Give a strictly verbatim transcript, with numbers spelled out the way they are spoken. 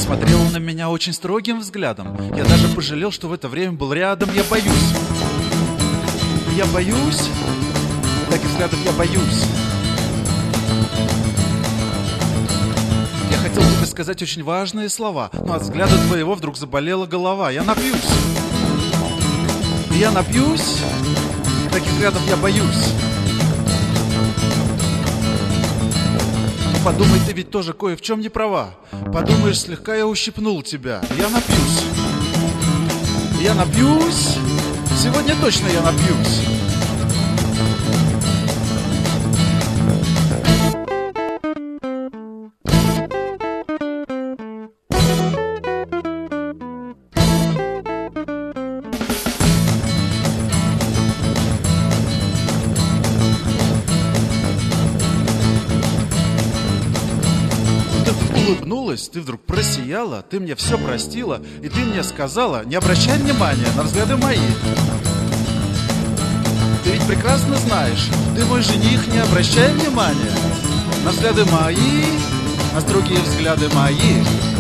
смотрела на меня очень строгим взглядом. Я даже пожалел, что в это время был рядом. Я боюсь. Я боюсь. Таких взглядов я боюсь. Я хотел тебе сказать очень важные слова, но от взгляда твоего вдруг заболела голова. Я напьюсь. Я напьюсь. Таких взглядов я боюсь. Подумай, ты ведь тоже кое в чем не права. Подумаешь, слегка я ущипнул тебя. Я напьюсь. Я напьюсь. Сегодня точно я напьюсь. Улыбнулась, ты вдруг просияла, ты мне все простила, и ты мне сказала: не обращай внимания на взгляды мои. Ты ведь прекрасно знаешь, ты мой жених, не обращай внимания на взгляды мои, на строгие взгляды мои.